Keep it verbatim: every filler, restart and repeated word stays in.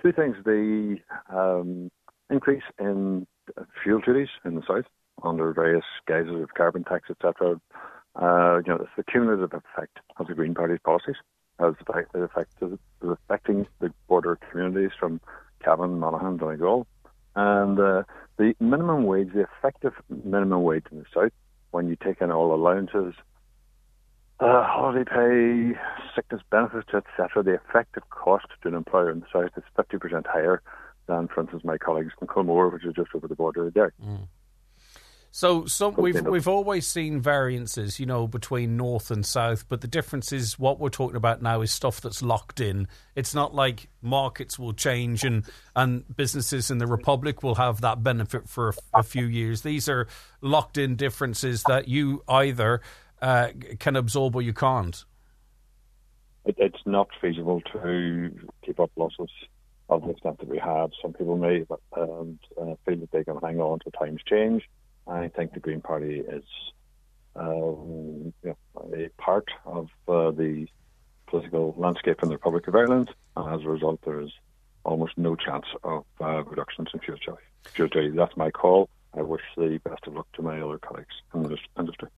two things. The um, increase in fuel duties in the south under various guises of carbon tax, et cetera. Uh, you know, it's the cumulative effect of the Green Party's policies. As the fact the effect is affecting the border communities from Cavan, Monaghan, Donegal, and uh, the minimum wage, the effective minimum wage in the south, when you take in all allowances, uh, holiday pay, sickness benefits, et cetera, the effective cost to an employer in the south is fifty percent higher than, for instance, my colleagues in Culmore, which is just over the border there. Mm. So, so we've we've always seen variances, you know, between north and south, but the difference is what we're talking about now is stuff that's locked in. It's not like markets will change and, and businesses in the Republic will have that benefit for a, a few years. These are locked in differences that you either uh, can absorb or you can't. It, it's not feasible to keep up losses of the extent that we have. Some people may um, uh, feel that they can hang on to times change. I think the Green Party is um, you know, a part of uh, the political landscape in the Republic of Ireland, and as a result, there is almost no chance of uh, reductions in fuel duty. Fuel duty. That's my call. I wish the best of luck to my other colleagues in the industry.